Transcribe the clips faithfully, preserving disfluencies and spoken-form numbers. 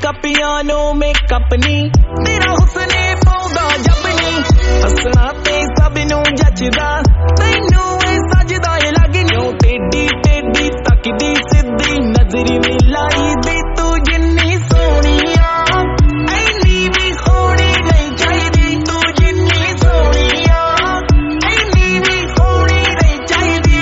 Makeup piano makeup नी तेरा हुस्ने पौधा जब नी हसना ते सब नू जचदा तैनू ए सजदा ए लगनी टेडी टेडी तकदी सिद्धी नजरी मिलाई दी तू जिन्नी सोनिया ऐनी भी होनी नहीं चाहिदी तू जिन्नी सोनिया ऐनी भी होनी नहीं चाहिदी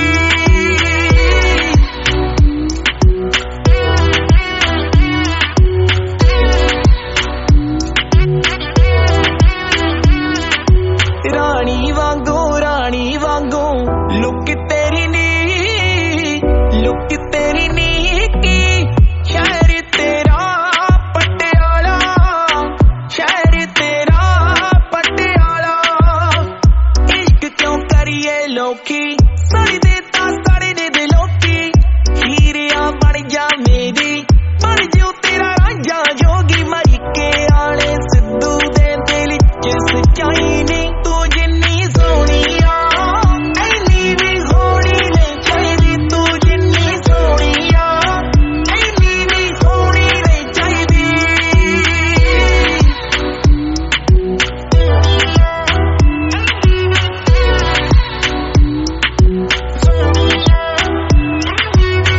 रानी वांगू रानी वांगू लुक तेरी नी लुक तेरी नी की शहर तेरा पटियाला शहर तेरा पटियाला इश्क क्यों करिए लोकी सड़ी देता सड़ी दे दे लोकी हीरिया बन जा मेरी बन जो तेरा रांझा जोगी मरी के आले सिद्धू दे दिल च सच्चाई नी तू जिन्नी सोनिया ऐनी भी होनी नहीं चाहिदी तू जिन्नी सोनिया ऐनी भी होनी नहीं चाहिदी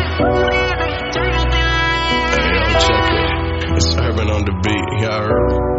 Hey, yo, check it. It's Urban on the beat. Y'all heard?